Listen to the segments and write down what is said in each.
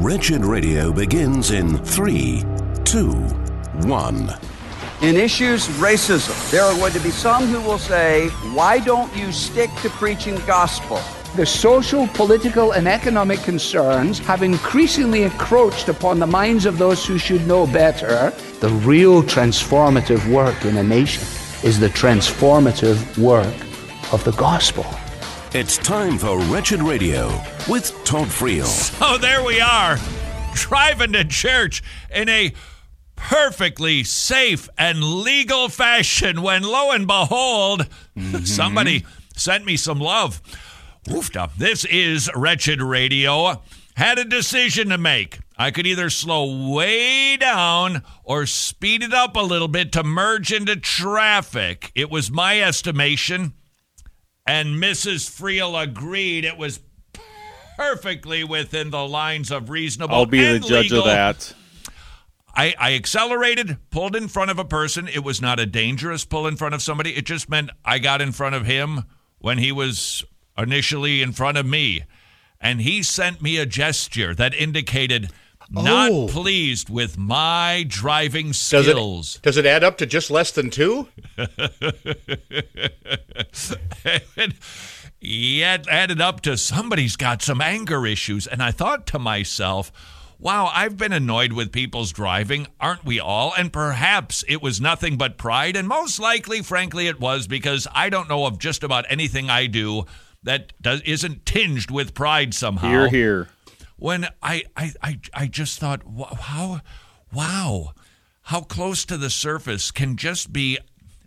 Wretched Radio begins in 3, 2, 1. In issues of racism, there are going to be some who will say, why don't you stick to preaching the gospel? The social, political, and economic concerns have increasingly encroached upon the minds of those who should know better. The real transformative work in a nation is the transformative work of the gospel. It's time for Wretched Radio with Todd Friel. So there we are, driving to church in a perfectly safe and legal fashion when, lo and behold, somebody sent me some love. Oofta. This is Wretched Radio. Had a decision to make. I could either slow way down or speed it up a little bit to merge into traffic. It was my estimation, and Mrs. Friel agreed it was perfectly within the lines of reasonable and legal. I'll be the judge of that. I accelerated, pulled in front of a person. It was not a dangerous pull in front of somebody. It just meant I got in front of him when he was initially in front of me. And he sent me a gesture that indicated not pleased with my driving skills. Does it add up to just less than 2? It added up to somebody's got some anger issues. And I thought to myself, wow, I've been annoyed with people's driving, aren't we all? And perhaps it was nothing but pride, and most likely, frankly, it was, because I don't know of just about anything I do that isn't tinged with pride somehow. Hear, hear. When I just thought, wow, how close to the surface can just be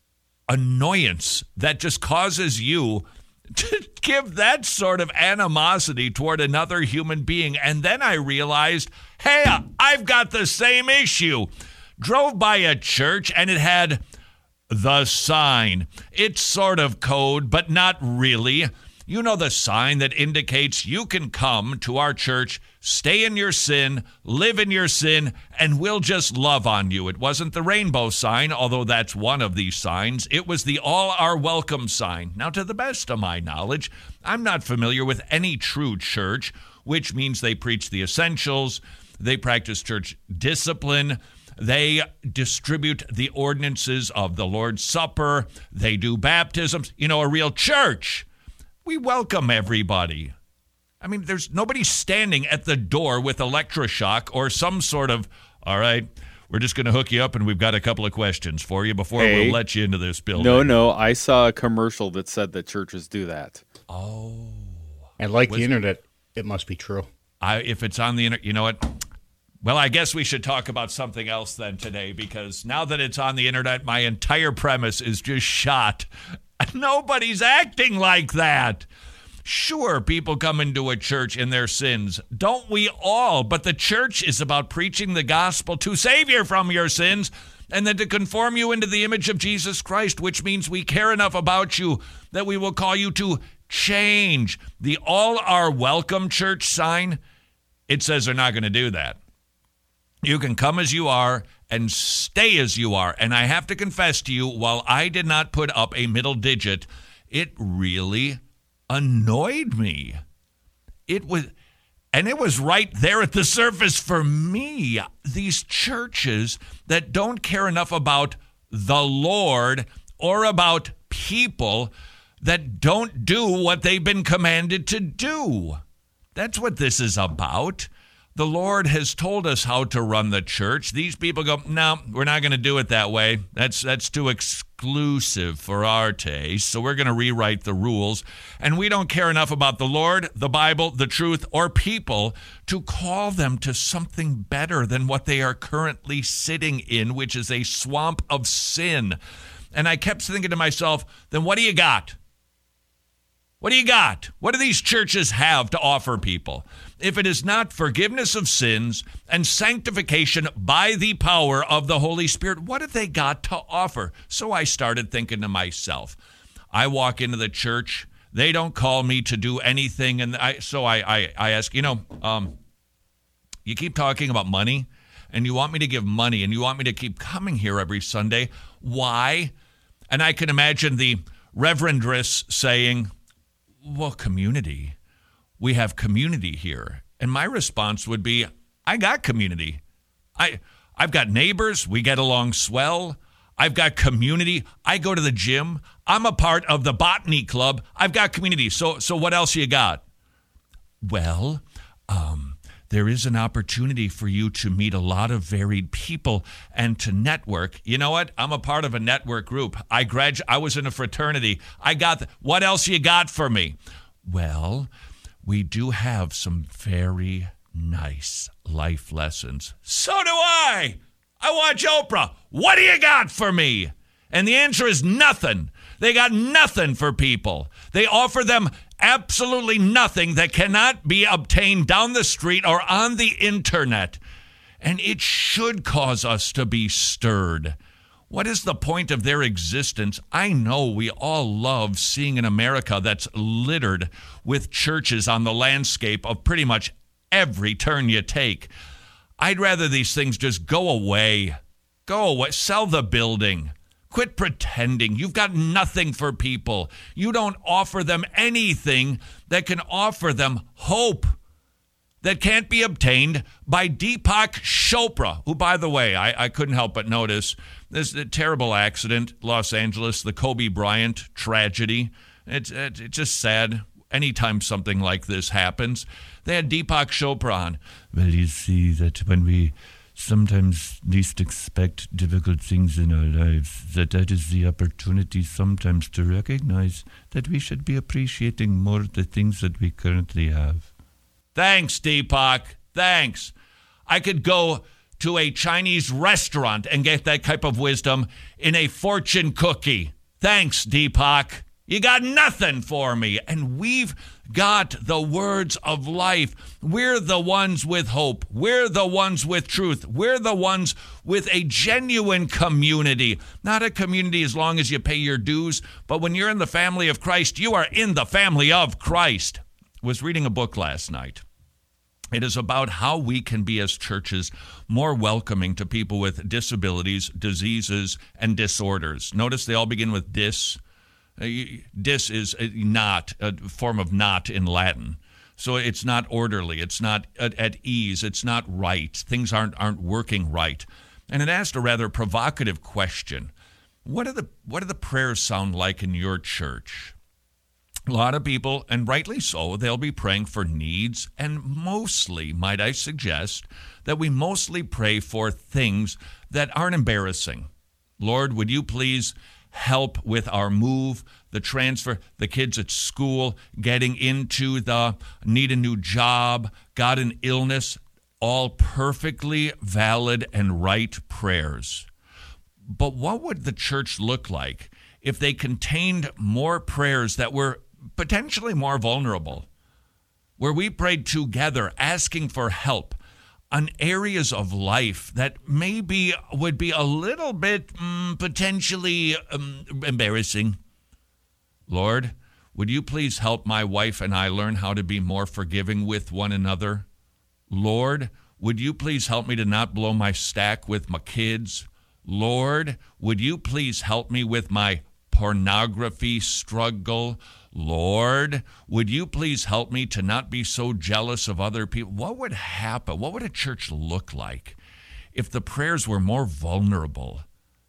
annoyance that just causes you to give that sort of animosity toward another human being. And then I realized, hey, I've got the same issue. Drove by a church and it had the sign. It's sort of code, but not really. You know, the sign that indicates you can come to our church, stay in your sin, live in your sin, and we'll just love on you. It wasn't the rainbow sign, although that's one of these signs. It was the all are welcome sign. Now, to the best of my knowledge, I'm not familiar with any true church, which means they preach the essentials, they practice church discipline, they distribute the ordinances of the Lord's Supper, they do baptisms. You know, a real church. We welcome everybody. I mean, there's nobody standing at the door with electroshock or some sort of, all right, we're just going to hook you up and we've got a couple of questions for you before we'll let you into this building. No, I saw a commercial that said that churches do that. Oh. And like the internet, it must be true. If it's on the internet, you know what? Well, I guess we should talk about something else then today, because now that it's on the internet, my entire premise is just shot. Nobody's acting like that. Sure, people come into a church in their sins. Don't we all? But the church is about preaching the gospel to save you from your sins and then to conform you into the image of Jesus Christ, which means we care enough about you that we will call you to change. The all are welcome church sign, it says they're not going to do that. You can come as you are and stay as you are. And I have to confess to you, while I did not put up a middle digit, it really annoyed me. It was right there at the surface for me. These churches that don't care enough about the Lord or about people, that don't do what they've been commanded to do. That's what this is about. The Lord has told us how to run the church. These people go, no, we're not going to do it that way. That's too exclusive for our taste, so we're going to rewrite the rules. And we don't care enough about the Lord, the Bible, the truth, or people to call them to something better than what they are currently sitting in, which is a swamp of sin. And I kept thinking to myself, then what do you got? What do you got? What do these churches have to offer people? If it is not forgiveness of sins and sanctification by the power of the Holy Spirit, what have they got to offer? So I started thinking to myself, I walk into the church, they don't call me to do anything. And I ask, you keep talking about money and you want me to give money and you want me to keep coming here every Sunday. Why? And I can imagine the reverendress saying, well, community. We have community here. And my response would be, I got community. I've got neighbors. We get along swell. I've got community. I go to the gym. I'm a part of the botany club. I've got community. So what else you got? Well, there is an opportunity for you to meet a lot of varied people and to network. You know what? I'm a part of a network group. I was in a fraternity. What else you got for me? Well, we do have some very nice life lessons. So do I. I watch Oprah. What do you got for me? And the answer is nothing. They got nothing for people. They offer them absolutely nothing that cannot be obtained down the street or on the internet. And it should cause us to be stirred. What is the point of their existence? I know we all love seeing an America that's littered with churches on the landscape of pretty much every turn you take. I'd rather these things just go away. Go away. Sell the building. Quit pretending. You've got nothing for people. You don't offer them anything that can offer them hope that can't be obtained by Deepak Chopra, who, by the way, I couldn't help but notice this terrible accident, Los Angeles, the Kobe Bryant tragedy. It's just sad. Anytime something like this happens, they had Deepak Chopra on. Well, you see that when we sometimes least expect difficult things in our lives, that is the opportunity sometimes to recognize that we should be appreciating more the things that we currently have. Thanks, Deepak. Thanks. I could go to a Chinese restaurant and get that type of wisdom in a fortune cookie. Thanks, Deepak. You got nothing for me. And we've got the words of life. We're the ones with hope. We're the ones with truth. We're the ones with a genuine community. Not a community as long as you pay your dues, but when you're in the family of Christ, you are in the family of Christ. I was reading a book last night. It is about how we can be as churches more welcoming to people with disabilities, diseases, and disorders. Notice they all begin with dis. Dis is not, a form of not in Latin. So it's not orderly. It's not at ease. It's not right. Things aren't working right. And it asked a rather provocative question. What do the prayers sound like in your church? A lot of people, and rightly so, they'll be praying for needs, and mostly, might I suggest, that we mostly pray for things that aren't embarrassing. Lord, would you please help with our move, the transfer, the kids at school, getting into need a new job, got an illness, all perfectly valid and right prayers. But what would the church look like if they contained more prayers that were potentially more vulnerable, where we prayed together asking for help on areas of life that maybe would be a little bit potentially embarrassing? Lord, would you please help my wife and I learn how to be more forgiving with one another? Lord, would you please help me to not blow my stack with my kids? Lord, would you please help me with my pornography struggle? Lord, would you please help me to not be so jealous of other people? What would happen? What would a church look like if the prayers were more vulnerable?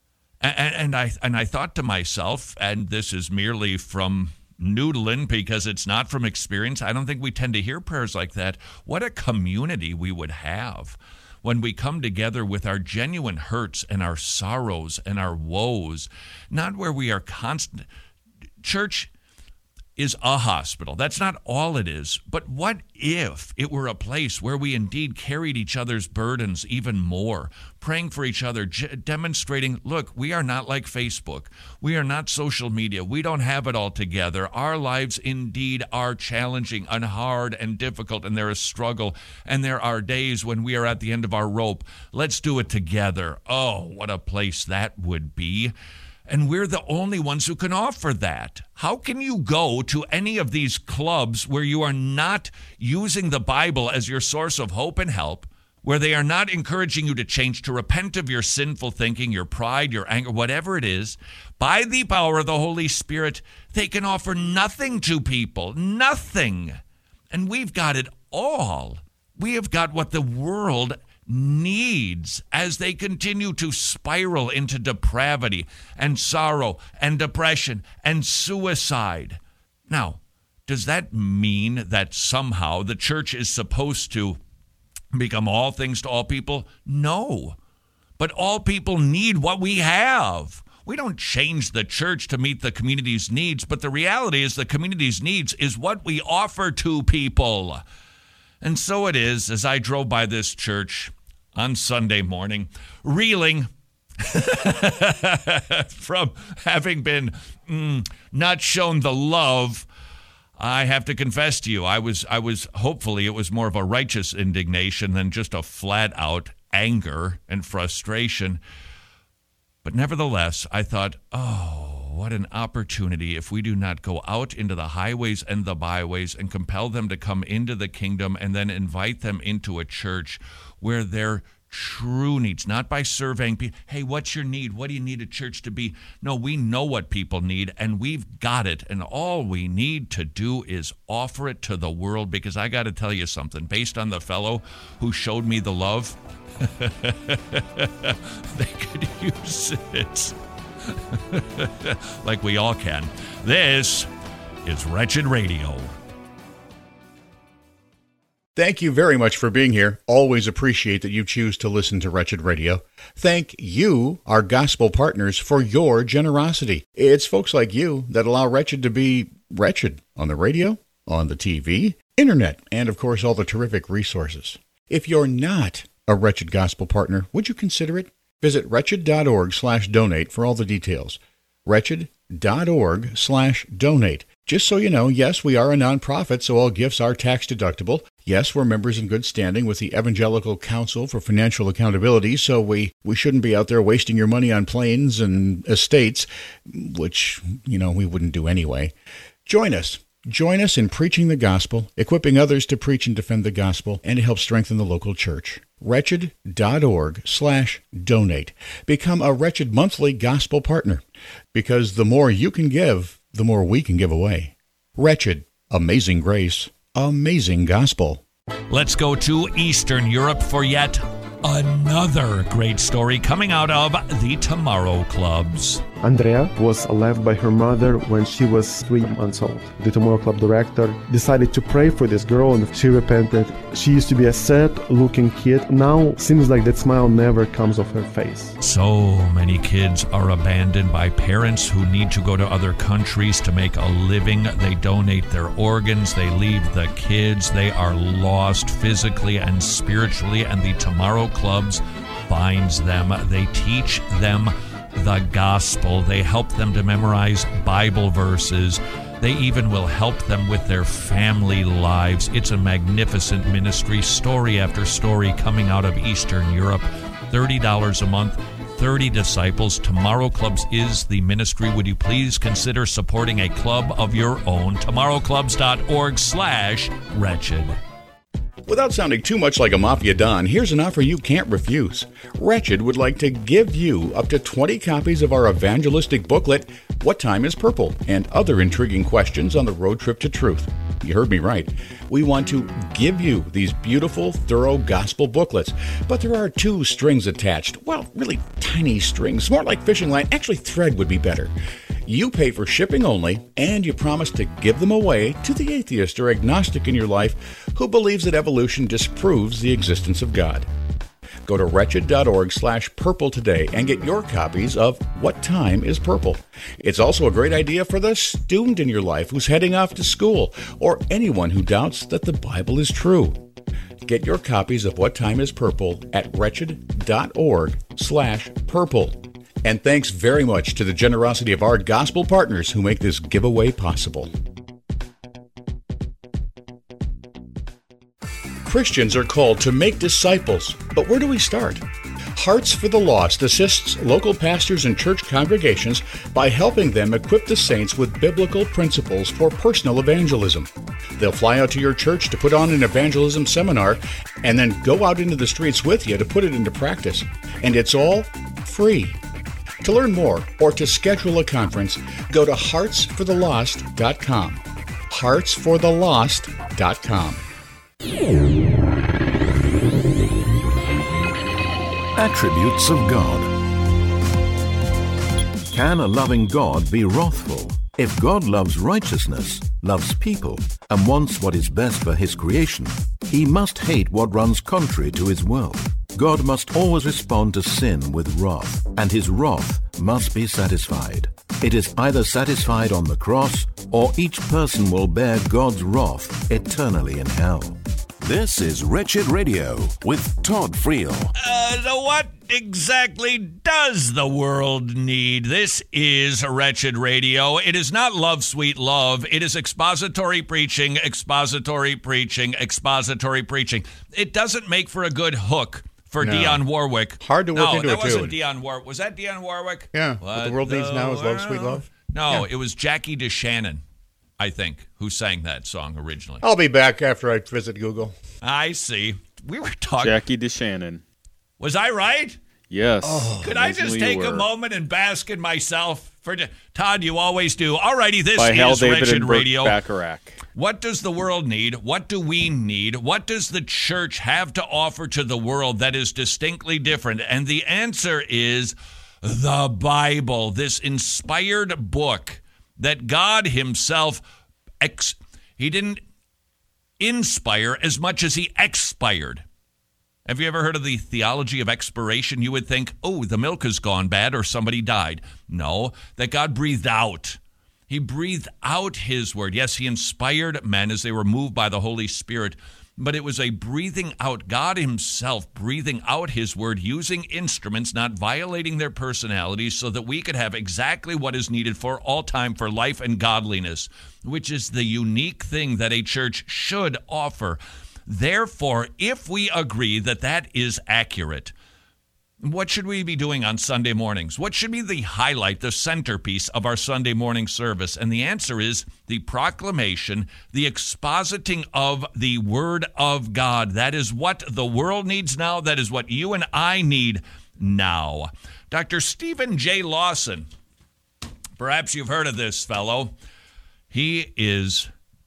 And I thought to myself, and this is merely from noodling because it's not from experience, I don't think we tend to hear prayers like that. What a community we would have when we come together with our genuine hurts and our sorrows and our woes, not where we are constant. Church is a hospital. That's not all it is. But what if it were a place where we indeed carried each other's burdens even more, praying for each other, demonstrating, look, we are not like Facebook. We are not social media. We don't have it all together. Our lives indeed are challenging and hard and difficult, and there is struggle, and there are days when we are at the end of our rope. Let's do it together. Oh, what a place that would be. And we're the only ones who can offer that. How can you go to any of these clubs where you are not using the Bible as your source of hope and help, where they are not encouraging you to change, to repent of your sinful thinking, your pride, your anger, whatever it is? By the power of the Holy Spirit, they can offer nothing to people, nothing. And we've got it all. We have got what the world needs as they continue to spiral into depravity and sorrow and depression and suicide. Now, does that mean that somehow the church is supposed to become all things to all people? No. But all people need what we have. We don't change the church to meet the community's needs, but the reality is the community's needs is what we offer to people. And so it is, as I drove by this church on Sunday morning, reeling from having been not shown the love. I have to confess to you, I was hopefully it was more of a righteous indignation than just a flat out anger and frustration. But nevertheless, I thought, oh, what an opportunity if we do not go out into the highways and the byways and compel them to come into the kingdom and then invite them into a church where their true needs, not by surveying people, hey, what's your need? What do you need a church to be? No, we know what people need, and we've got it, and all we need to do is offer it to the world, because I got to tell you something, based on the fellow who showed me the love, they could use it. Like we all can. This is Wretched Radio. Thank you very much for being here. Always appreciate that you choose to listen to Wretched Radio. Thank you, our gospel partners, for your generosity. It's folks like you that allow Wretched to be wretched on the radio, on the TV, internet, and of course all the terrific resources. If you're not a Wretched gospel partner, would you consider it? Visit wretched.org/donate for all the details. Wretched.org/donate. Just so you know, yes, we are a nonprofit, so all gifts are tax deductible. Yes, we're members in good standing with the Evangelical Council for Financial Accountability, so we shouldn't be out there wasting your money on planes and estates, which, we wouldn't do anyway. Join us. Join us in preaching the gospel, equipping others to preach and defend the gospel, and to help strengthen the local church. Wretched.org/donate. Become a Wretched monthly gospel partner, because the more you can give, the more we can give away. Wretched, amazing grace, amazing gospel. Let's go to Eastern Europe for yet another great story coming out of the Tomorrow Clubs. Andrea was left by her mother when she was 3 months old. The Tomorrow Club director decided to pray for this girl, and she repented. She used to be a sad-looking kid. Now seems like that smile never comes off her face. So many kids are abandoned by parents who need to go to other countries to make a living. They donate their organs. They leave the kids. They are lost physically and spiritually, and the Tomorrow Clubs finds them. They teach them the gospel. They help them to memorize Bible verses. They even will help them with their family lives. It's a magnificent ministry, story after story coming out of Eastern Europe. $30 a month, 30 disciples. Tomorrow Clubs is the ministry. Would you please consider supporting a club of your own? TomorrowClubs.org/wretched. Without sounding too much like a mafia don, here's an offer you can't refuse. Wretched would like to give you up to 20 copies of our evangelistic booklet, What Time is Purple? And other intriguing questions on the road trip to truth. You heard me right. We want to give you these beautiful, thorough gospel booklets, but there are 2 strings attached. Well, really tiny strings, more like fishing line. Actually, thread would be better. You pay for shipping only, and you promise to give them away to the atheist or agnostic in your life who believes that evolution disproves the existence of God. Go to wretched.org/purple today and get your copies of What Time is Purple. It's also a great idea for the student in your life who's heading off to school, or anyone who doubts that the Bible is true. Get your copies of What Time is Purple at wretched.org/purple. And thanks very much to the generosity of our gospel partners who make this giveaway possible. Christians are called to make disciples, but where do we start? Hearts for the Lost assists local pastors and church congregations by helping them equip the saints with biblical principles for personal evangelism. They'll fly out to your church to put on an evangelism seminar and then go out into the streets with you to put it into practice. And it's all free. To learn more or to schedule a conference, go to heartsforthelost.com. heartsforthelost.com. Attributes of God. Can a loving God be wrathful? If God loves righteousness, loves people, and wants what is best for his creation, he must hate what runs contrary to his will. God must always respond to sin with wrath, and his wrath must be satisfied. It is either satisfied on the cross, or each person will bear God's wrath eternally in hell. This is Wretched Radio with Todd Friel. So what exactly does the world need? This is Wretched Radio. It is not Love, Sweet Love. It is expository preaching, expository preaching, expository preaching. It doesn't make for a good hook for Dionne Warwick. Hard to work into that it, too. wasn't Dionne Warwick. Was that Dionne Warwick? Yeah. What the world needs now is Love, Sweet Love. No, It was Jackie DeShannon, I think, who sang that song originally. I'll be back after I visit Google. I see. We were talking. Jackie DeShannon. Was I right? Yes. Could I just take a moment and bask in myself? Todd, you always do. All righty, this By Hal is David Wretched and Burt Radio. Bacharach. What does the world need? What do we need? What does the church have to offer to the world that is distinctly different? And the answer is the Bible, this inspired book that God himself, he didn't inspire as much as he expired. Have you ever heard of the theology of expiration? You would think, oh, the milk has gone bad or somebody died. No, that God breathed out. He breathed out his word. Yes, he inspired men as they were moved by the Holy Spirit, but it was a breathing out, God himself breathing out his word, using instruments, not violating their personalities, so that we could have exactly what is needed for all time for life and godliness, which is the unique thing that a church should offer. Therefore, if we agree that that is accurate, what should we be doing on Sunday mornings? What should be the highlight, the centerpiece of our Sunday morning service? And the answer is the proclamation, the expositing of the Word of God. That is what the world needs now. That is what you and I need now. Dr. Stephen J. Lawson, perhaps you've heard of this fellow. He is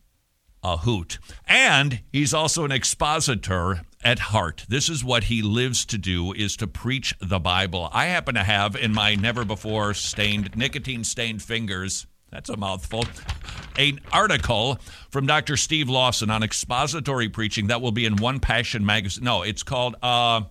a hoot. And he's also an expositor at heart. This is what he lives to do, is to preach the Bible. I happen to have in my never-before nicotine-stained fingers, that's a mouthful, an article from Dr. Steve Lawson on expository preaching that will be in One Passion magazine. No, it's called, the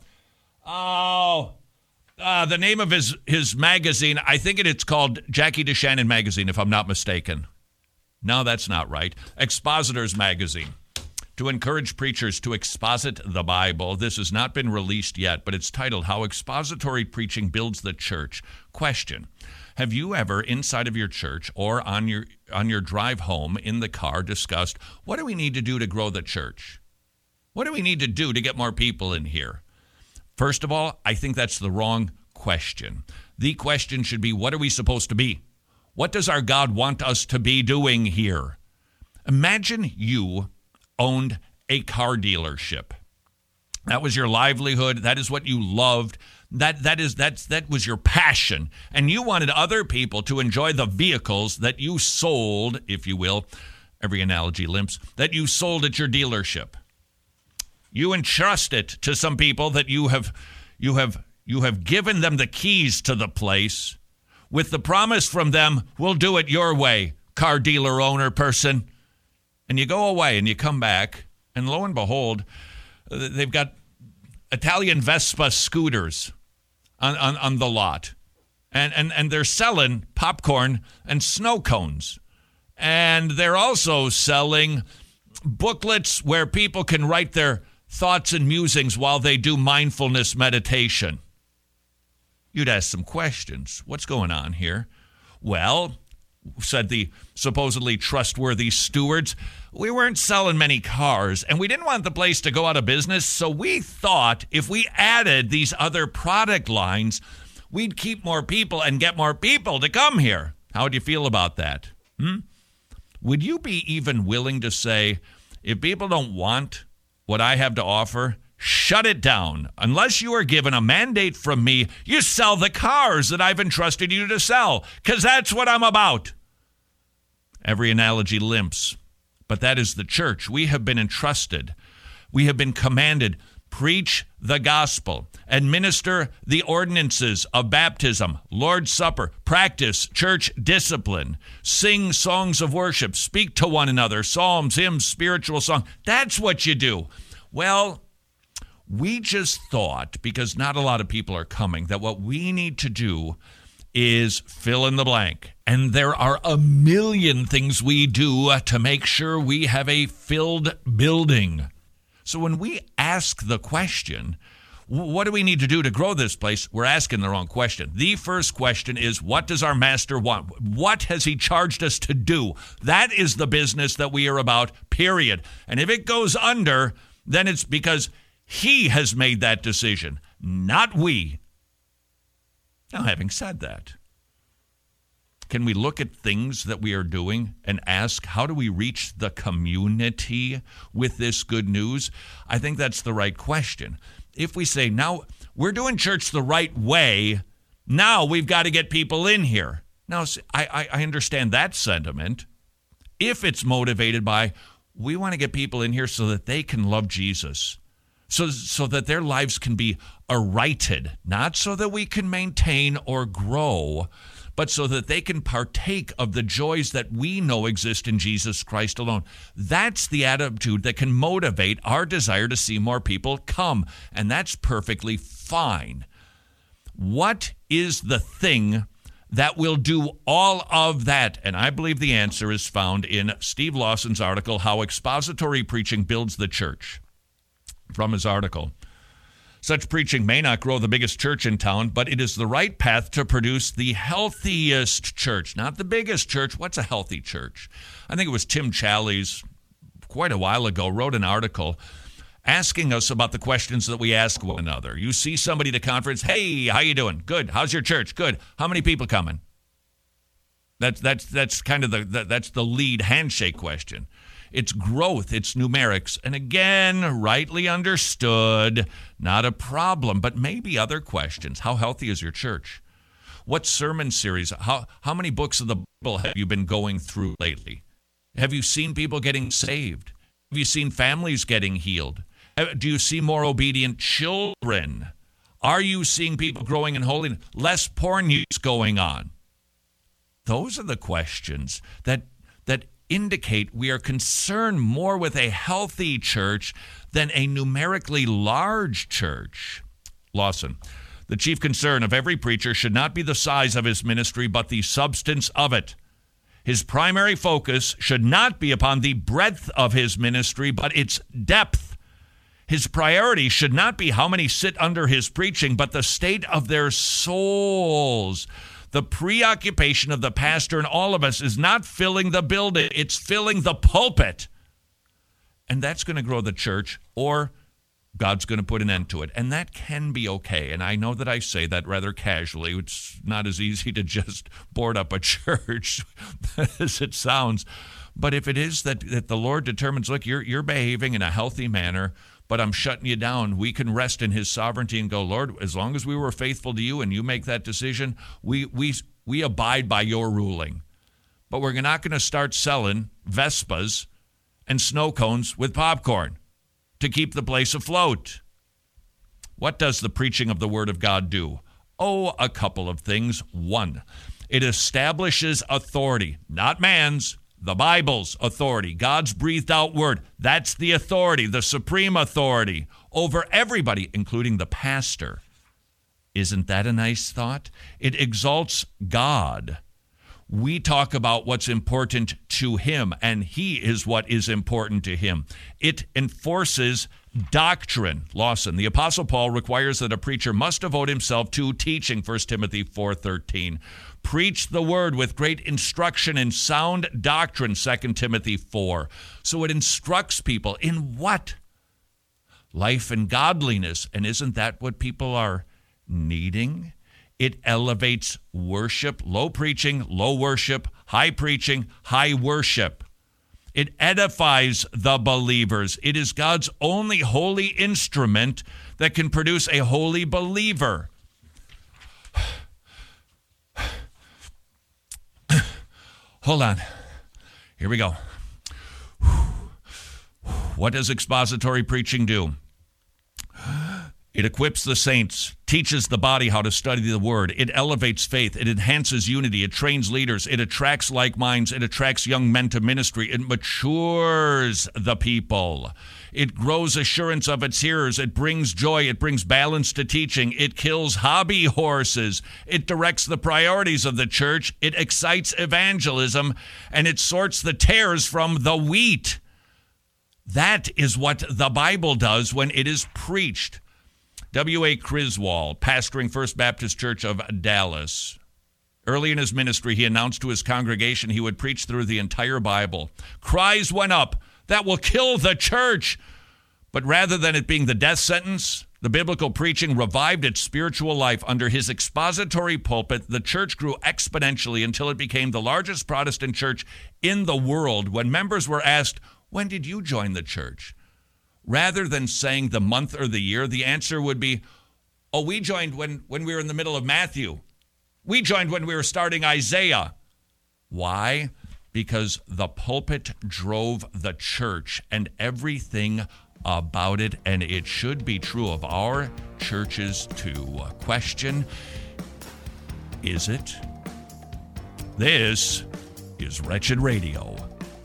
name of his magazine, I think it's called Jackie DeShannon Magazine, if I'm not mistaken. No, that's not right. Expositors Magazine. To encourage preachers to exposit the Bible. This has not been released yet, but it's titled How Expository Preaching Builds the Church. Question: have you ever inside of your church or on your drive home in the car discussed, what do we need to do to grow the church? What do we need to do to get more people in here? First of all, I think that's the wrong question. The question should be, what are we supposed to be? What does our God want us to be doing here? Imagine you owned a car dealership. That was your livelihood. That is what you loved. That was your passion. And you wanted other people to enjoy the vehicles that you sold, if you will, every analogy limps, that you sold at your dealership. You entrust it to some people that you have given them the keys to the place with the promise from them, we'll do it your way, car dealer owner person. And you go away and you come back, and lo and behold, they've got Italian Vespa scooters on the lot. And they're selling popcorn and snow cones. And they're also selling booklets where people can write their thoughts and musings while they do mindfulness meditation. You'd ask some questions. What's going on here? Well, said the supposedly trustworthy stewards, we weren't selling many cars, and we didn't want the place to go out of business, so we thought if we added these other product lines, we'd keep more people and get more people to come here. How would you feel about that? Would you be even willing to say, if people don't want what I have to offer, shut it down. Unless you are given a mandate from me, you sell the cars that I've entrusted you to sell, because that's what I'm about. Every analogy limps, but that is the church. We have been entrusted. We have been commanded preach the gospel, administer the ordinances of baptism, Lord's Supper, practice church discipline, sing songs of worship, speak to one another, psalms, hymns, spiritual song. That's what you do. Well, we just thought, because not a lot of people are coming, that what we need to do is fill in the blank. And there are a million things we do to make sure we have a filled building. So when we ask the question, what do we need to do to grow this place? We're asking the wrong question. The first question is, what does our master want? What has he charged us to do? That is the business that we are about, period. And if it goes under, then it's because he has made that decision, not we. Now, having said that, can we look at things that we are doing and ask, how do we reach the community with this good news? I think that's the right question. If we say, now we're doing church the right way, now we've got to get people in here. Now, I understand that sentiment. If it's motivated by, we want to get people in here so that they can love Jesus, so that their lives can be arighted, not so that we can maintain or grow, but so that they can partake of the joys that we know exist in Jesus Christ alone. That's the attitude that can motivate our desire to see more people come, and that's perfectly fine. What is the thing that will do all of that? And I believe the answer is found in Steve Lawson's article, How Expository Preaching Builds the Church. From his article, such preaching may not grow the biggest church in town, but it is the right path to produce the healthiest church, not the biggest church. What's a healthy church? I think it was Tim Challies quite a while ago wrote an article asking us about the questions that we ask one another. You see somebody at a conference, hey, how you doing? Good. How's your church? Good. How many people coming? That's kind of that's the lead handshake question. It's growth, it's numerics, and again, rightly understood, not a problem, but maybe other questions. How healthy is your church? What sermon series? How many books of the Bible have you been going through lately? Have you seen people getting saved? Have you seen families getting healed? Do you see more obedient children? Are you seeing people growing in holiness? Less porn use going on? Those are the questions that indicate we are concerned more with a healthy church than a numerically large church. Lawson, the chief concern of every preacher should not be the size of his ministry, but the substance of it. His primary focus should not be upon the breadth of his ministry, but its depth. His priority should not be how many sit under his preaching, but the state of their souls. The preoccupation of the pastor and all of us is not filling the building, it's filling the pulpit. And that's going to grow the church, or God's going to put an end to it. And that can be okay. And I know that I say that rather casually. It's not as easy to just board up a church as it sounds. But if it is that the Lord determines, look, you're behaving in a healthy manner, but I'm shutting you down, we can rest in his sovereignty and go, Lord, as long as we were faithful to you and you make that decision, we abide by your ruling. But we're not going to start selling Vespas and snow cones with popcorn to keep the place afloat. What does the preaching of the Word of God do? Oh, a couple of things. One, it establishes authority, not man's, the Bible's authority, God's breathed out word. That's the authority, the supreme authority over everybody, including the pastor. Isn't that a nice thought? It exalts God. We talk about what's important to him, and he is what is important to him. It enforces doctrine. Lawson, the Apostle Paul requires that a preacher must devote himself to teaching, 1 Timothy 4:13. Preach the word with great instruction in sound doctrine, 2 Timothy 4. So it instructs people in what? Life and godliness. And isn't that what people are needing? It elevates worship, low preaching, low worship, high preaching, high worship. It edifies the believers. It is God's only holy instrument that can produce a holy believer. Hold on. Here we go. What does expository preaching do? It equips the saints, teaches the body how to study the word. It elevates faith. It enhances unity. It trains leaders. It attracts like minds. It attracts young men to ministry. It matures the people. It grows assurance of its hearers. It brings joy. It brings balance to teaching. It kills hobby horses. It directs the priorities of the church. It excites evangelism. And it sorts the tares from the wheat. That is what the Bible does when it is preached. W.A. Criswell, pastoring First Baptist Church of Dallas. Early in his ministry, he announced to his congregation he would preach through the entire Bible. Cries went up, "That will kill the church." But rather than it being the death sentence, the biblical preaching revived its spiritual life. Under his expository pulpit, the church grew exponentially until it became the largest Protestant church in the world. When members were asked, "When did you join the church?" rather than saying the month or the year, the answer would be, "Oh, we joined when we were in the middle of Matthew. We joined when we were starting Isaiah." Why? Because the pulpit drove the church and everything about it, and it should be true of our churches too. Question, is it? This is Wretched Radio.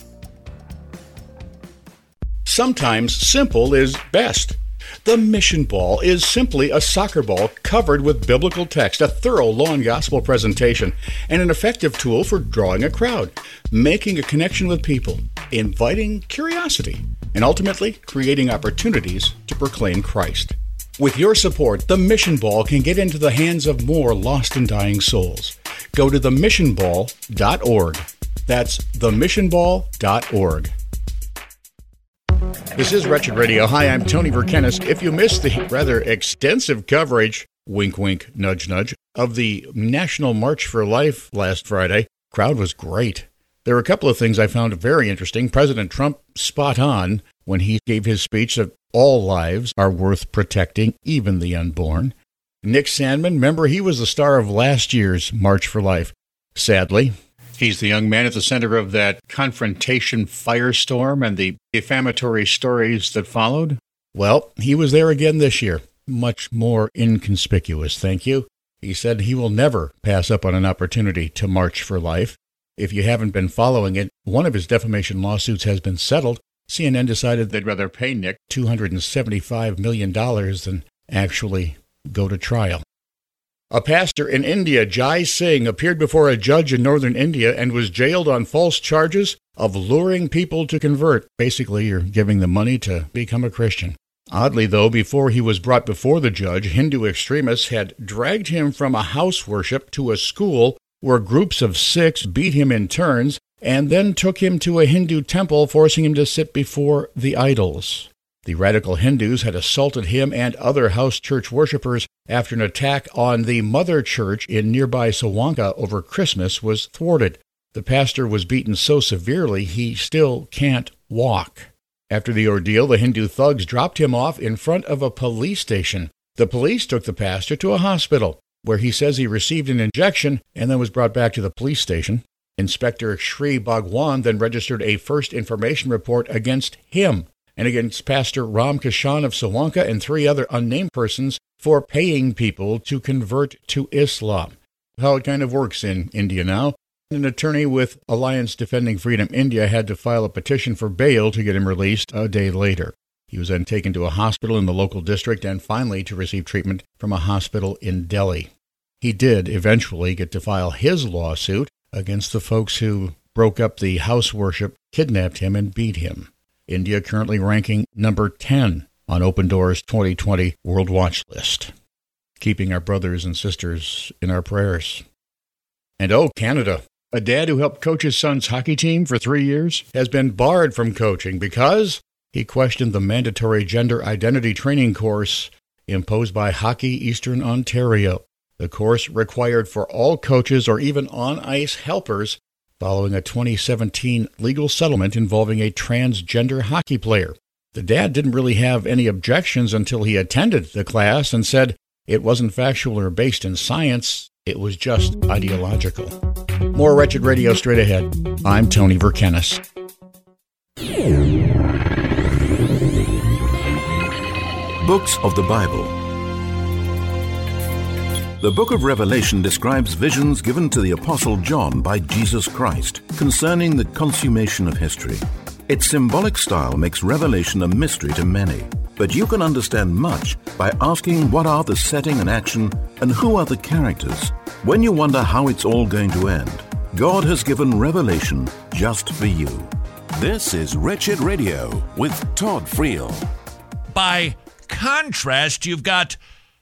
Sometimes simple is best. The Mission Ball is simply a soccer ball covered with biblical text, a thorough law and gospel presentation, and an effective tool for drawing a crowd, making a connection with people, inviting curiosity, and ultimately creating opportunities to proclaim Christ. With your support, the Mission Ball can get into the hands of more lost and dying souls. Go to themissionball.org. That's themissionball.org. This is Wretched Radio. Hi, I'm Tony Verkenis. If you missed the rather extensive coverage, wink, wink, nudge, nudge, of the National March for Life last Friday, crowd was great. There were a couple of things I found very interesting. President Trump spot on when he gave his speech that all lives are worth protecting, even the unborn. Nick Sandmann, remember, he was the star of last year's March for Life. Sadly, he's the young man at the center of that confrontation firestorm and the defamatory stories that followed. Well, he was there again this year, much more inconspicuous, thank you. He said he will never pass up on an opportunity to march for life. If you haven't been following it, one of his defamation lawsuits has been settled. CNN decided they'd rather pay Nick $275 million than actually go to trial. A pastor in India, Jai Singh, appeared before a judge in northern India and was jailed on false charges of luring people to convert. Basically, you're giving them money to become a Christian. Oddly, though, before he was brought before the judge, Hindu extremists had dragged him from a house worship to a school where groups of 6 beat him in turns and then took him to a Hindu temple, forcing him to sit before the idols. The radical Hindus had assaulted him and other house church worshippers after an attack on the mother church in nearby Sawanka over Christmas was thwarted. The pastor was beaten so severely he still can't walk. After the ordeal, the Hindu thugs dropped him off in front of a police station. The police took the pastor to a hospital, where he says he received an injection and then was brought back to the police station. Inspector Shri Bhagwan then registered a first information report against him and against Pastor Ram Kishan of Sawanka and 3 other unnamed persons for paying people to convert to Islam. How it kind of works in India now. An attorney with Alliance Defending Freedom India had to file a petition for bail to get him released a day later. He was then taken to a hospital in the local district and finally to receive treatment from a hospital in Delhi. He did eventually get to file his lawsuit against the folks who broke up the house worship, kidnapped him, and beat him. India currently ranking number 10 on Open Doors 2020 World Watch List. Keeping our brothers and sisters in our prayers. And Canada. A dad who helped coach his son's hockey team for 3 years has been barred from coaching because he questioned the mandatory gender identity training course imposed by Hockey Eastern Ontario. The course required for all coaches or even on-ice helpers following a 2017 legal settlement involving a transgender hockey player. The dad didn't really have any objections until he attended the class and said it wasn't factual or based in science, it was just ideological. More Wretched Radio straight ahead. I'm Tony Verkenis. Books of the Bible. The book of Revelation describes visions given to the Apostle John by Jesus Christ concerning the consummation of history. Its symbolic style makes Revelation a mystery to many, but you can understand much by asking what are the setting and action and who are the characters. When you wonder how it's all going to end, God has given Revelation just for you. This is Wretched Radio with Todd Friel. By contrast, you've got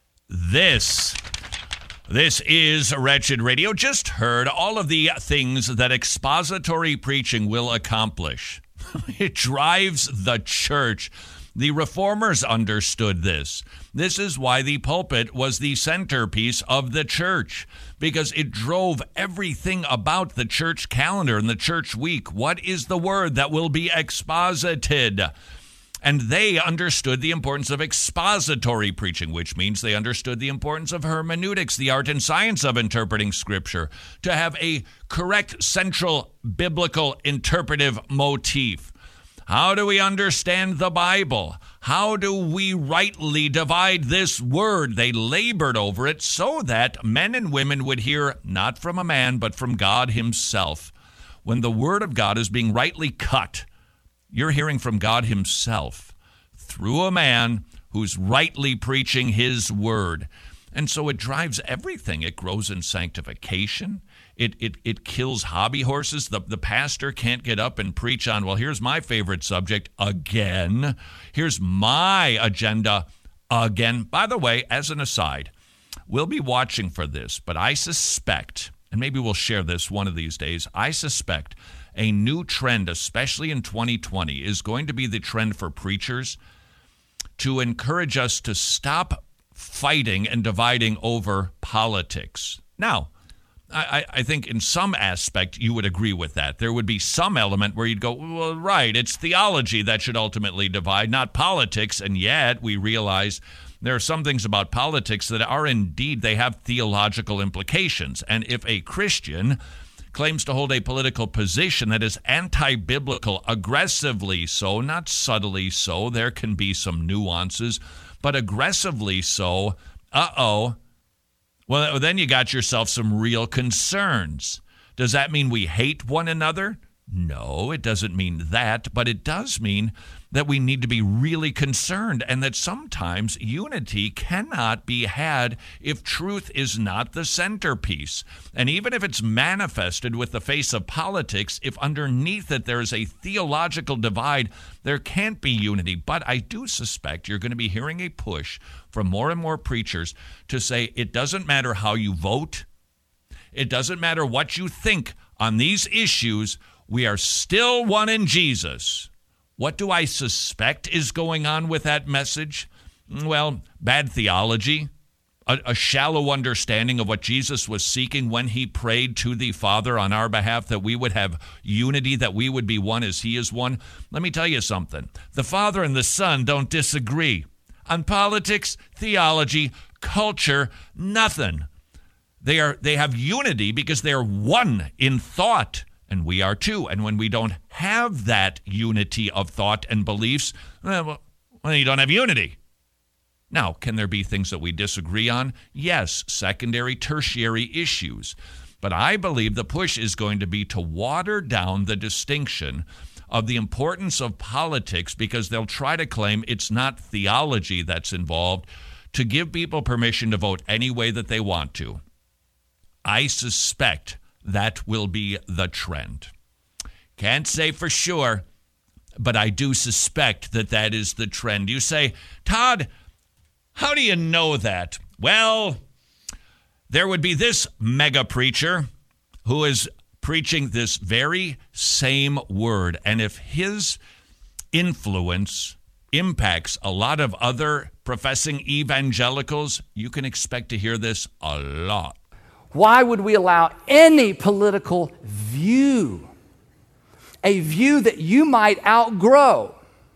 this. This is Wretched Radio. Just heard all of the things that expository preaching will accomplish. It drives the church. The reformers understood this. This is why the pulpit was the centerpiece of the church, because it drove everything about the church calendar and the church week. What is the word that will be exposited? And they understood the importance of expository preaching, which means they understood the importance of hermeneutics, the art and science of interpreting Scripture, to have a correct central biblical interpretive motif. How do we understand the Bible? How do we rightly divide this word? They labored over it so that men and women would hear not from a man, but from God himself. When the word of God is being rightly cut, you're hearing from God himself through a man who's rightly preaching his word. And so it drives everything. It grows in sanctification. It kills hobby horses. The pastor can't get up and preach on, well, here's my favorite subject again. Here's my agenda again. By the way, as an aside, we'll be watching for this, but I suspect, and maybe we'll share this one of these days, I suspect a new trend, especially in 2020, is going to be the trend for preachers to encourage us to stop fighting and dividing over politics. Now, I think in some aspect you would agree with that. There would be some element where you'd go, well, right, it's theology that should ultimately divide, not politics. And yet we realize there are some things about politics that are indeed, they have theological implications. And if a Christian claims to hold a political position that is anti-biblical, aggressively so, not subtly so, there can be some nuances, but aggressively so, well, then you got yourself some real concerns. Does that mean we hate one another? No, it doesn't mean that, but it does mean that we need to be really concerned and that sometimes unity cannot be had if truth is not the centerpiece. And even if it's manifested with the face of politics, if underneath it there is a theological divide, there can't be unity. But I do suspect you're going to be hearing a push from more and more preachers to say it doesn't matter how you vote. It doesn't matter what you think on these issues. We are still one in Jesus. What do I suspect is going on with that message? Well, bad theology, a shallow understanding of what Jesus was seeking when he prayed to the Father on our behalf, that we would have unity, that we would be one as he is one. Let me tell you something. The Father and the Son don't disagree. On politics, theology, culture, nothing. They have unity because they are one in thought. And we are too. And when we don't have that unity of thought and beliefs, well, you don't have unity. Now, can there be things that we disagree on? Yes, secondary, tertiary issues. But I believe the push is going to be to water down the distinction of the importance of politics, because they'll try to claim it's not theology that's involved, to give people permission to vote any way that they want to. I suspect that will be the trend. Can't say for sure, but I do suspect that that is the trend. You say, Todd, how do you know that? Well, there would be this mega preacher who is preaching this very same word, and if his influence impacts a lot of other professing evangelicals, you can expect to hear this a lot. Why would we allow any political view, a view that you might outgrow,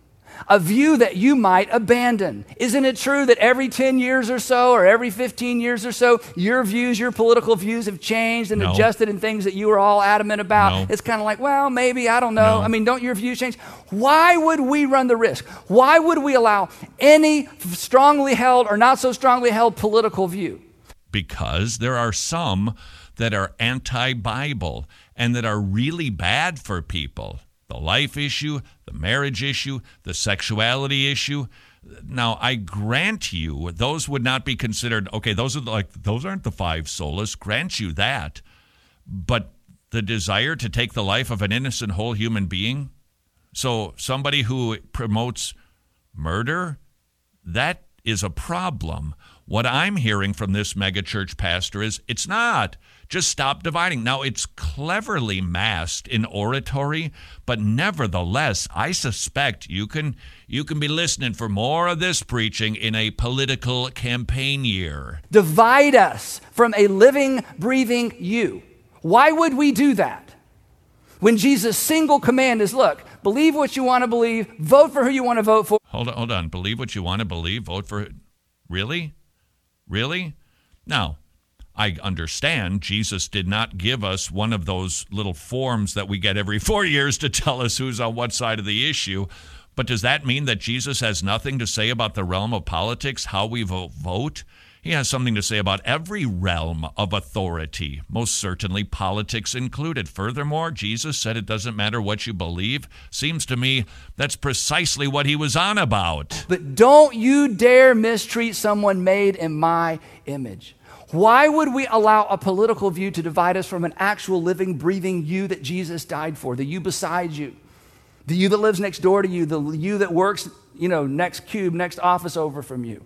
a view that you might abandon? Isn't it true that every 10 years or so, or every 15 years or so, your views, your political views have changed and adjusted in things that you were all adamant about? No. It's kind of like, well, maybe, I don't know. No. I mean, don't your views change? Why would we run the risk? Why would we allow any strongly held or not so strongly held political view because there are some that are anti-Bible and that are really bad for people. The life issue, the marriage issue, the sexuality issue. Now, I grant you, those would not be considered, okay, those aren't the 5 solas, grant you that. But the desire to take the life of an innocent whole human being, so somebody who promotes murder, that is a problem. What I'm hearing from this megachurch pastor is it's not. Just stop dividing. Now, it's cleverly masked in oratory, but nevertheless, I suspect you can be listening for more of this preaching in a political campaign year. Divide us from a living, breathing you. Why would we do that? When Jesus' single command is, look, believe what you want to believe, vote for who you want to vote for. Hold on. Believe what you want to believe, vote for... Really? Now, I understand Jesus did not give us one of those little forms that we get every 4 years to tell us who's on what side of the issue. But does that mean that Jesus has nothing to say about the realm of politics, how we vote? He has something to say about every realm of authority, most certainly politics included. Furthermore, Jesus said it doesn't matter what you believe. Seems to me that's precisely what he was on about. But don't you dare mistreat someone made in my image. Why would we allow a political view to divide us from an actual living, breathing you that Jesus died for, the you beside you, the you that lives next door to you, the you that works, next cube, next office over from you?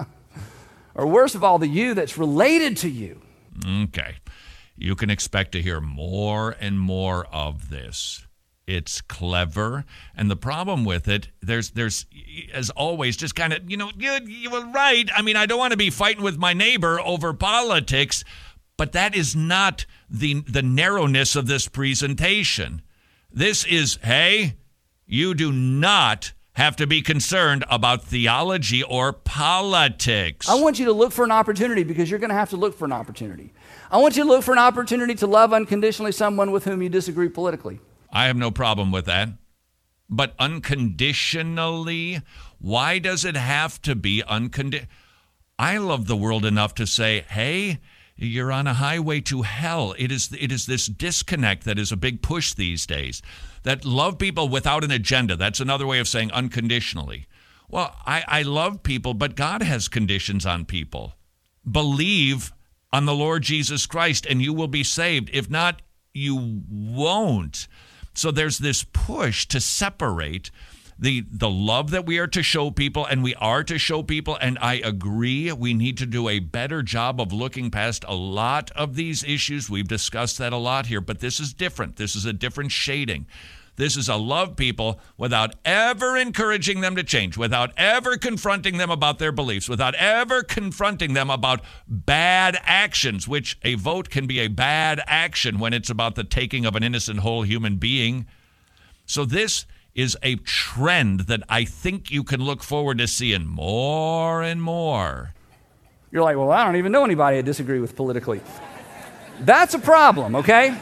Or worst of all, the you that's related to you. Okay. You can expect to hear more and more of this. It's clever. And the problem with it, there's as always, just kind of, you were right. I mean, I don't want to be fighting with my neighbor over politics, but that is not the narrowness of this presentation. This is, hey, you do not have to be concerned about theology or politics. I want you to look for an opportunity, because you're going to have to look for an opportunity. I want you to look for an opportunity to love unconditionally someone with whom you disagree politically. I have no problem with that. But unconditionally, why does it have to be unconditional? I love the world enough to say, hey, you're on a highway to hell. It is this disconnect that is a big push these days. That love people without an agenda. That's another way of saying unconditionally. Well, I love people, but God has conditions on people. Believe on the Lord Jesus Christ and you will be saved. If not, you won't. So there's this push to separate the love that we are to show people, and we are to show people, and I agree we need to do a better job of looking past a lot of these issues. We've discussed that a lot here, but this is different. This is a different shading. This is a love people without ever encouraging them to change, without ever confronting them about their beliefs, without ever confronting them about bad actions, which a vote can be a bad action when it's about the taking of an innocent whole human being. So this is a trend that I think you can look forward to seeing more and more. You're like, well, I don't even know anybody I disagree with politically. That's a problem, okay?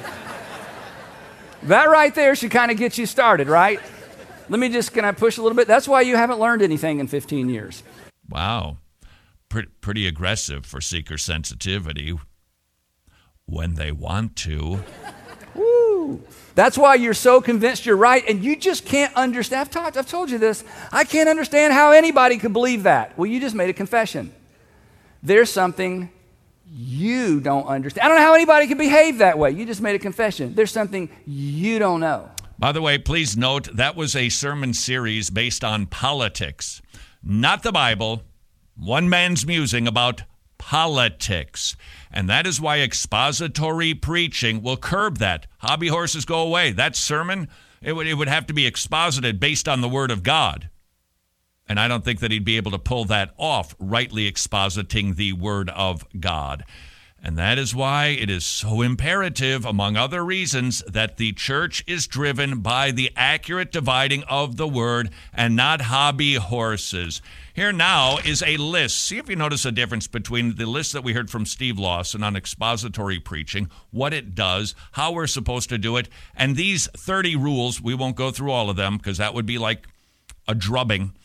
That right there should kind of get you started, right? Can I push a little bit? That's why you haven't learned anything in 15 years. Wow. Pretty aggressive for seeker sensitivity when they want to. Woo! That's why you're so convinced you're right, and you just can't understand. I've told you this. I can't understand how anybody could believe that. Well, you just made a confession. There's something you don't understand. I don't know how anybody can behave that way. You just made a confession. There's something you don't know. By the way, please note that was a sermon series based on politics, not the Bible. One man's musing about politics. And that is why expository preaching will curb that. Hobby horses go away. That sermon, it would have to be exposited based on the Word of God. And I don't think that he'd be able to pull that off, rightly expositing the Word of God. And that is why it is so imperative, among other reasons, that the church is driven by the accurate dividing of the Word and not hobby horses. Here now is a list. See if you notice a difference between the list that we heard from Steve Lawson on expository preaching, what it does, how we're supposed to do it, and these 30 rules. We won't go through all of them because that would be like a drubbing.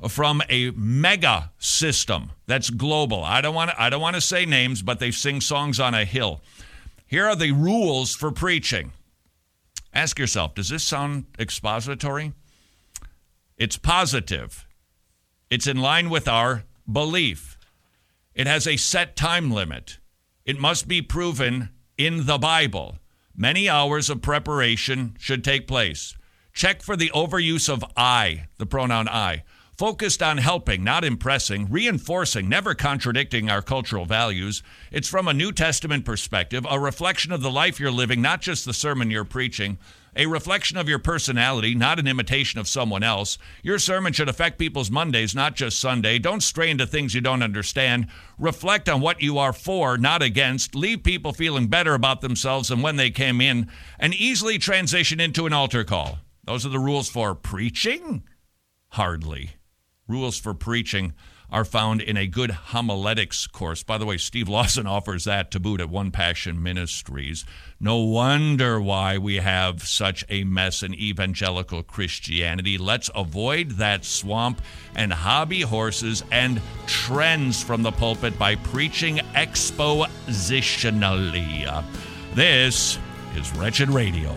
from a mega system that's global. I don't want to say names, but they sing songs on a hill. Here are the rules for preaching. Ask yourself, does this sound expository? It's positive. It's in line with our belief. It has a set time limit. It must be proven in the Bible. Many hours of preparation should take place. Check for the overuse of I, the pronoun I. Focused on helping, not impressing, reinforcing, never contradicting our cultural values. It's from a New Testament perspective, a reflection of the life you're living, not just the sermon you're preaching. A reflection of your personality, not an imitation of someone else. Your sermon should affect people's Mondays, not just Sunday. Don't stray into things you don't understand. Reflect on what you are for, not against. Leave people feeling better about themselves than when they came in, and easily transition into an altar call. Those are the rules for preaching? Hardly. Rules for preaching are found in a good homiletics course. By the way, Steve Lawson offers that to boot at One Passion Ministries. No wonder why we have such a mess in evangelical Christianity. Let's avoid that swamp and hobby horses and trends from the pulpit by preaching expositionally. This is Wretched Radio.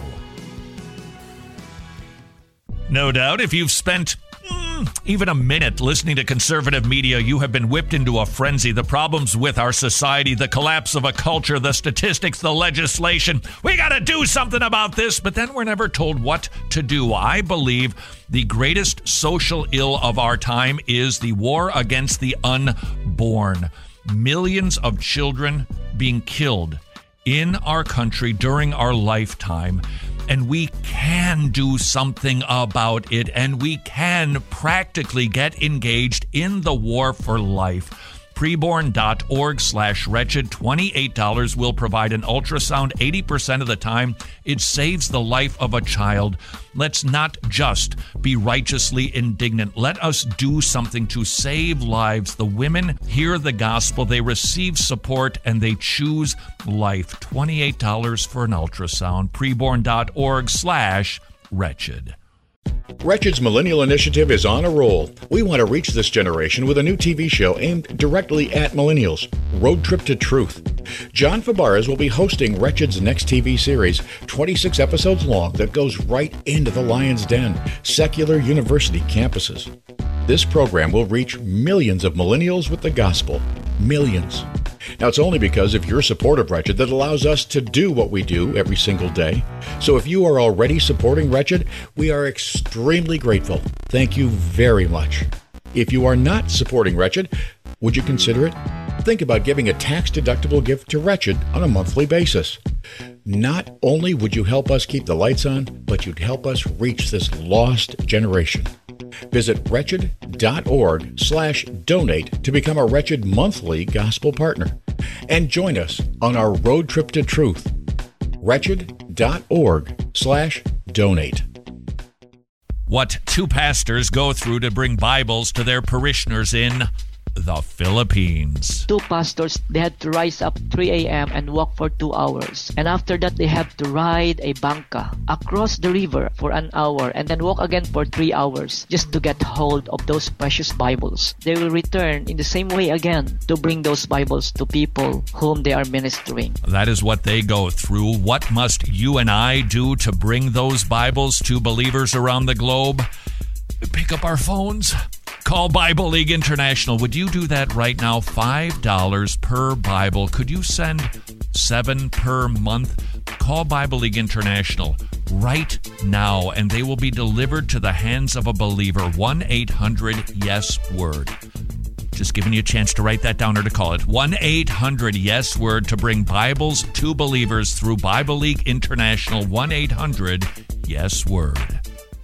No doubt, if you've spent even a minute listening to conservative media, you have been whipped into a frenzy. The problems with our society, the collapse of a culture, the statistics, the legislation. We got to do something about this, but then we're never told what to do. I believe the greatest social ill of our time is the war against the unborn. Millions of children being killed in our country during our lifetime. And we can do something about it, and we can practically get engaged in the war for life. Preborn.org/wretched, $28 will provide an ultrasound 80% of the time. It saves the life of a child. Let's not just be righteously indignant. Let us do something to save lives. The women hear the gospel, they receive support, and they choose life. $28 for an ultrasound. Preborn.org/wretched. Wretched's Millennial Initiative is on a roll. We want to reach this generation with a new TV show aimed directly at millennials, Road Trip to Truth. John Fabarez will be hosting Wretched's next TV series, 26 episodes long, that goes right into the Lion's Den, secular university campuses. This program will reach millions of millennials with the gospel. Millions. Now, it's only because of your support of Wretched that allows us to do what we do every single day. So if you are already supporting Wretched, we are extremely grateful. Thank you very much. If you are not supporting Wretched, would you consider it? Think about giving a tax-deductible gift to Wretched on a monthly basis. Not only would you help us keep the lights on, but you'd help us reach this lost generation. Visit wretched.org/donate to become a Wretched monthly gospel partner. And join us on our road trip to truth. Wretched.org/donate. What two pastors go through to bring Bibles to their parishioners in the Philippines. Two pastors, they had to rise up 3 a.m. and walk for 2 hours. And after that, they have to ride a bangka across the river for an hour and then walk again for 3 hours just to get hold of those precious Bibles. They will return in the same way again to bring those Bibles to people whom they are ministering. That is what they go through. What must you and I do to bring those Bibles to believers around the globe? Pick up our phones. Call Bible League International. Would you do that right now? $5 per Bible. Could you send 7 per month? Call Bible League International right now, and they will be delivered to the hands of a believer. 1-800-YES-WORD. Just giving you a chance to write that down or to call it. 1-800-YES-WORD to bring Bibles to believers through Bible League International. 1-800-YES-WORD.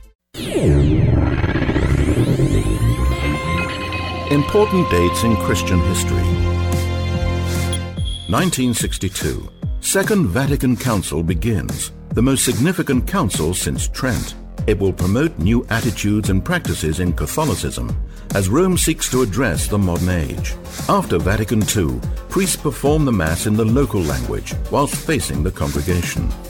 Important dates in Christian history. 1962. Second Vatican Council begins, the most significant council since Trent. It will promote new attitudes and practices in Catholicism as Rome seeks to address the modern age. After Vatican II, priests perform the Mass in the local language whilst facing the congregation.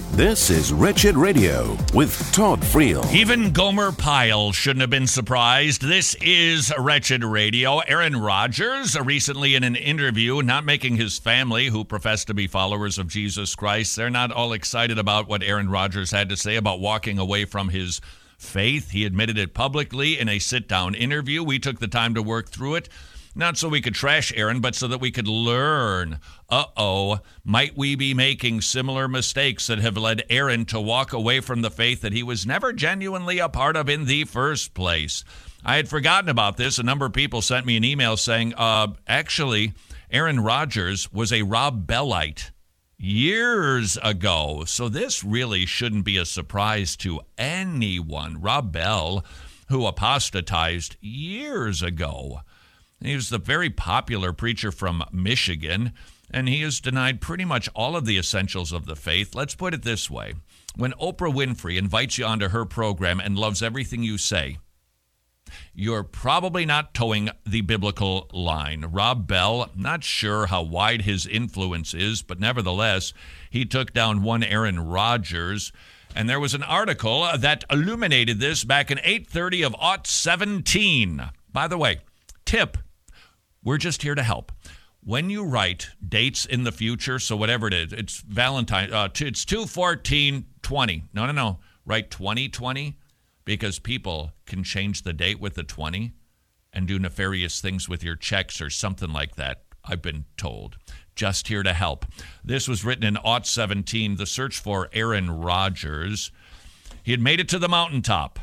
This is Wretched Radio with Todd Friel. Even Gomer Pyle shouldn't have been surprised. This is Wretched Radio. Aaron Rodgers, recently in an interview, not making his family, who profess to be followers of Jesus Christ, they're not all excited about what Aaron Rodgers had to say about walking away from his faith. He admitted it publicly in a sit-down interview. We took the time to work through it. Not so we could trash Aaron, but so that we could learn. Might we be making similar mistakes that have led Aaron to walk away from the faith that he was never genuinely a part of in the first place? I had forgotten about this. A number of people sent me an email saying, actually, Aaron Rodgers was a Rob Bellite years ago. So this really shouldn't be a surprise to anyone. Rob Bell, who apostatized years ago. He was the very popular preacher from Michigan, and he has denied pretty much all of the essentials of the faith. Let's put it this way. When Oprah Winfrey invites you onto her program and loves everything you say, you're probably not towing the biblical line. Rob Bell, not sure how wide his influence is, but nevertheless, he took down one Aaron Rodgers. And there was an article that illuminated this back in 8/30 of 2017. By the way, tip. We're just here to help. When you write dates in the future, so whatever it is, it's Valentine, it's 2/14/20. No. Write 2020 because people can change the date with the 20 and do nefarious things with your checks or something like that, I've been told. Just here to help. This was written in 2017, the search for Aaron Rodgers. He had made it to the mountaintop.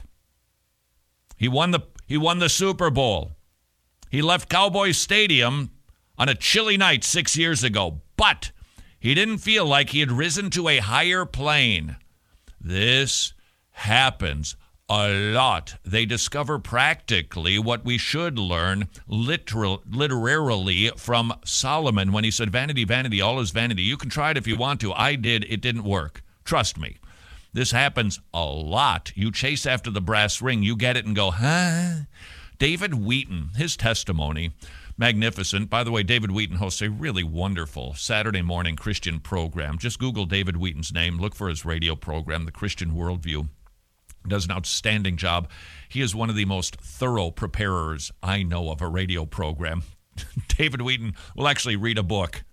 He won the Super Bowl. He left Cowboys Stadium on a chilly night 6 years ago, but he didn't feel like he had risen to a higher plane. This happens a lot. They discover practically what we should learn literally from Solomon when he said, vanity, vanity, all is vanity. You can try it if you want to. I did. It didn't work. Trust me. This happens a lot. You chase after the brass ring. You get it and go, huh? David Wheaton, his testimony, magnificent. By the way, David Wheaton hosts a really wonderful Saturday morning Christian program. Just Google David Wheaton's name. Look for his radio program, The Christian Worldview. Does an outstanding job. He is one of the most thorough preparers I know of a radio program. David Wheaton will actually read a book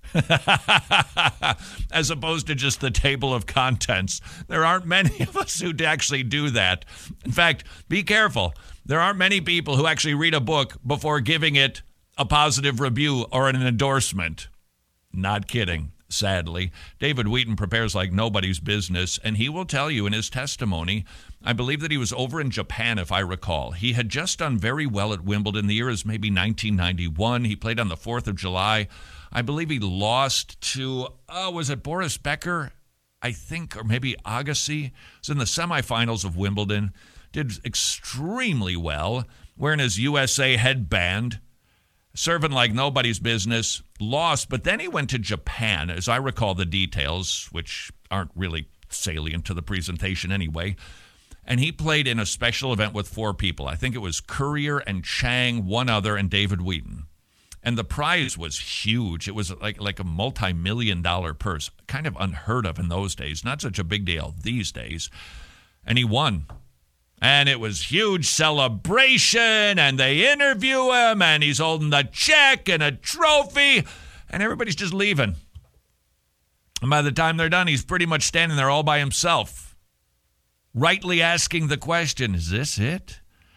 as opposed to just the table of contents. There aren't many of us who actually do that. In fact, be careful. There aren't many people who actually read a book before giving it a positive review or an endorsement. Not kidding, sadly. David Wheaton prepares like nobody's business, and he will tell you in his testimony, I believe that he was over in Japan, if I recall. He had just done very well at Wimbledon. The year is maybe 1991. He played on the 4th of July. I believe he lost to, was it Boris Becker? I think, or maybe Agassi. He was in the semifinals of Wimbledon. Did extremely well, wearing his USA headband, serving like nobody's business, lost, but then he went to Japan, as I recall the details, which aren't really salient to the presentation anyway, and he played in a special event with 4 people. I think it was Courier and Chang, one other, and David Wheaton. And the prize was huge. It was like a multi-million-dollar purse, kind of unheard of in those days, not such a big deal these days. And he won. And it was huge celebration, and they interview him, and he's holding the check and a trophy, and everybody's just leaving. And by the time they're done, he's pretty much standing there all by himself, rightly asking the question, is this it?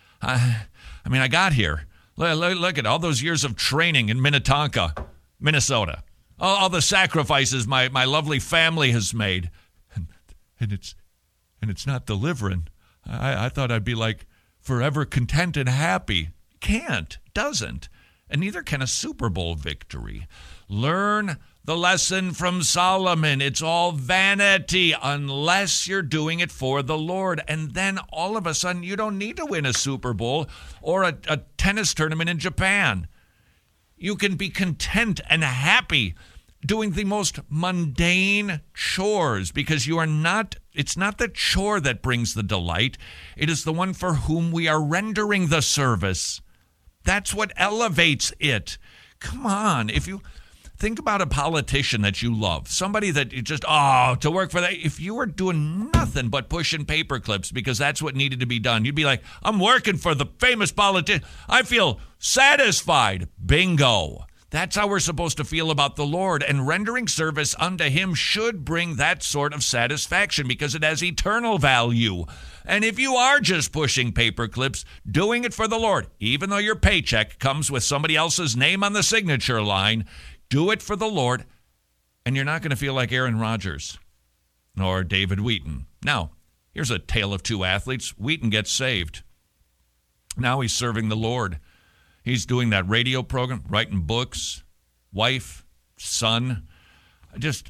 I got here. Look at all those years of training in Minnetonka, Minnesota. All the sacrifices my lovely family has made. And it's not delivering. I thought I'd be like forever content and happy. Can't, doesn't. And neither can a Super Bowl victory. Learn the lesson from Solomon. It's all vanity unless you're doing it for the Lord. And then all of a sudden you don't need to win a Super Bowl or a tennis tournament in Japan. You can be content and happy doing the most mundane chores because it's not the chore that brings the delight. It is the one for whom we are rendering the service. That's what elevates it. Come on, think about a politician that you love, somebody that you just, to work for that. If you were doing nothing but pushing paper clips because that's what needed to be done, you'd be like, I'm working for the famous politician. I feel satisfied. Bingo. That's how we're supposed to feel about the Lord, and rendering service unto him should bring that sort of satisfaction because it has eternal value. And if you are just pushing paper clips, doing it for the Lord, even though your paycheck comes with somebody else's name on the signature line, do it for the Lord, and you're not going to feel like Aaron Rodgers nor David Wheaton. Now, here's a tale of two athletes. Wheaton gets saved. Now he's serving the Lord. He's doing that radio program, writing books, wife, son, just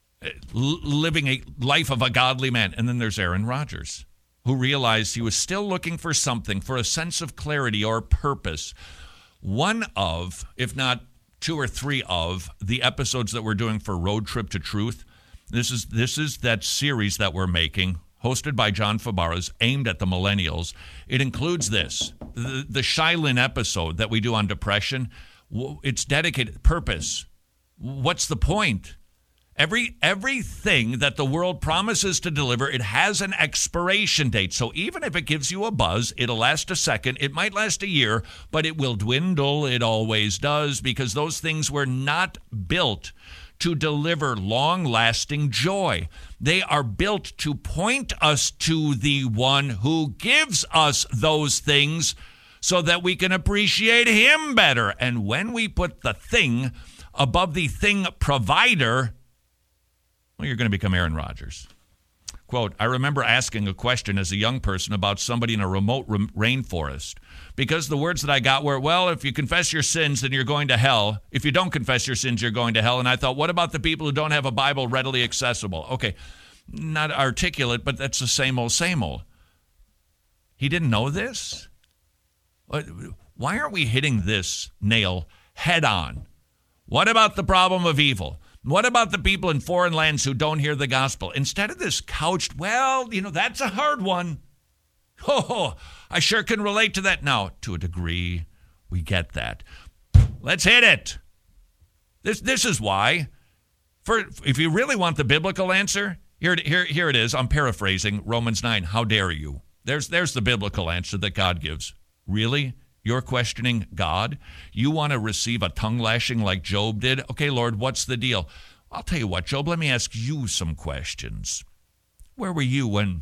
living a life of a godly man. And then there's Aaron Rodgers, who realized he was still looking for something, for a sense of clarity or purpose. One of, if not two or three of, the episodes that we're doing for Road Trip to Truth, this is that series that we're making, hosted by John Fabaras, aimed at the millennials. It includes this, the Shylin episode that we do on depression. It's dedicated purpose. What's the point? Everything that the world promises to deliver, it has an expiration date. So even if it gives you a buzz, it'll last a second. It might last a year, but it will dwindle. It always does, because those things were not built to deliver long-lasting joy. They are built to point us to the one who gives us those things so that we can appreciate him better. And when we put the thing above the thing provider, well, you're going to become Aaron Rodgers. Quote, I remember asking a question as a young person about somebody in a remote rainforest, because the words that I got were, well, if you confess your sins, then you're going to hell. If you don't confess your sins, you're going to hell. And I thought, what about the people who don't have a Bible readily accessible? Okay, not articulate, but that's the same old, same old. He didn't know this? Why aren't we hitting this nail head on? What about the problem of evil? What about the people in foreign lands who don't hear the gospel? Instead of this couched, well, that's a hard one. Oh, I sure can relate to that. Now, to a degree, we get that. Let's hit it. This is why. If you really want the biblical answer, here it is. I'm paraphrasing Romans 9. How dare you? There's the biblical answer that God gives. Really? You're questioning God? You want to receive a tongue lashing like Job did? Okay, Lord, what's the deal? I'll tell you what, Job, let me ask you some questions. Where were you when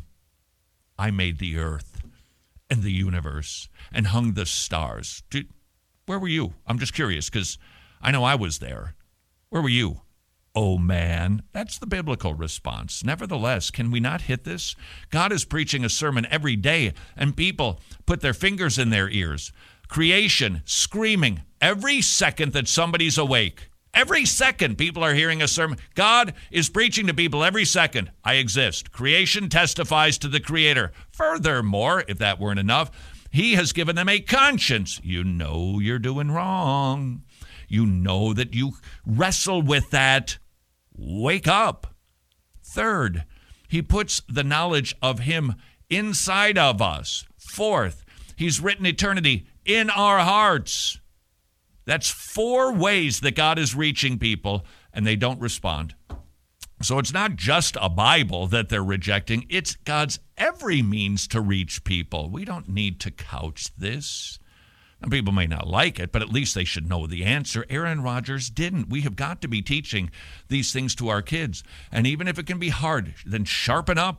I made the earth and the universe and hung the stars? Where were you? I'm just curious, because I know I was there. Where were you? Oh, man. That's the biblical response. Nevertheless, can we not hit this? God is preaching a sermon every day, and people put their fingers in their ears. Creation screaming every second that somebody's awake. Every second people are hearing a sermon. God is preaching to people every second. I exist. Creation testifies to the Creator. Furthermore, if that weren't enough, he has given them a conscience. You know you're doing wrong. You know that you wrestle with that. Wake up. Third, he puts the knowledge of him inside of us. Fourth, he's written eternity in our hearts. That's 4 ways that God is reaching people, and they don't respond. So it's not just a Bible that they're rejecting. It's God's every means to reach people. We don't need to couch this. Now, people may not like it, but at least they should know the answer. Aaron Rodgers didn't. We have got to be teaching these things to our kids. And even if it can be hard, then sharpen up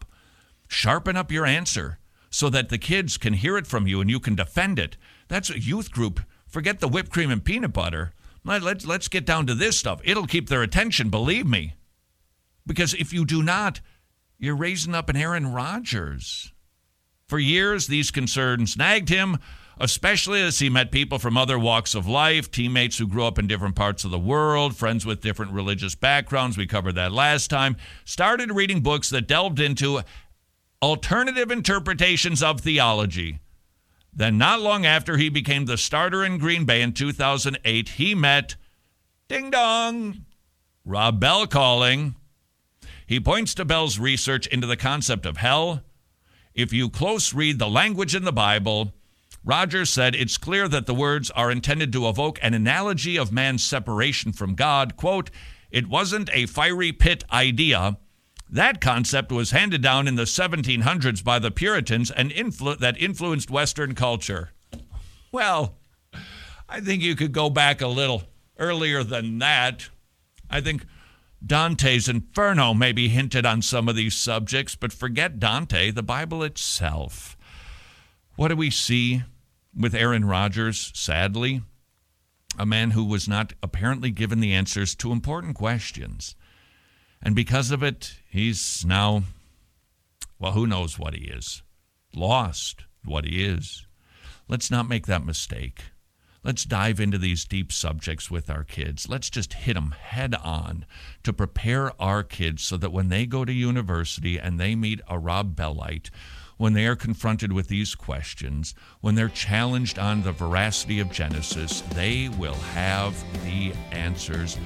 your answer so that the kids can hear it from you and you can defend it. That's a youth group. Forget the whipped cream and peanut butter. Let's get down to this stuff. It'll keep their attention, believe me. Because if you do not, you're raising up an Aaron Rodgers. For years, these concerns nagged him, especially as he met people from other walks of life, teammates who grew up in different parts of the world, friends with different religious backgrounds. We covered that last time. Started reading books that delved into alternative interpretations of theology. Then not long after he became the starter in Green Bay in 2008, he met, ding dong, Rob Bell calling. He points to Bell's research into the concept of hell. If you close read the language in the Bible, Rogers said it's clear that the words are intended to evoke an analogy of man's separation from God. Quote, it wasn't a fiery pit idea. That concept was handed down in the 1700s by the Puritans and that influenced Western culture. Well, I think you could go back a little earlier than that. I think Dante's Inferno maybe hinted on some of these subjects, but forget Dante, the Bible itself. What do we see with Aaron Rodgers, sadly? A man who was not apparently given the answers to important questions. And because of it, he's now, well, who knows what he is? Lost what he is. Let's not make that mistake. Let's dive into these deep subjects with our kids. Let's just hit them head on to prepare our kids so that when they go to university and they meet a Rob Bellite, when they are confronted with these questions, when they're challenged on the veracity of Genesis, they will have the answers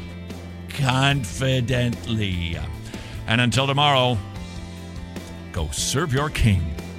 confidently. And until tomorrow, go serve your King.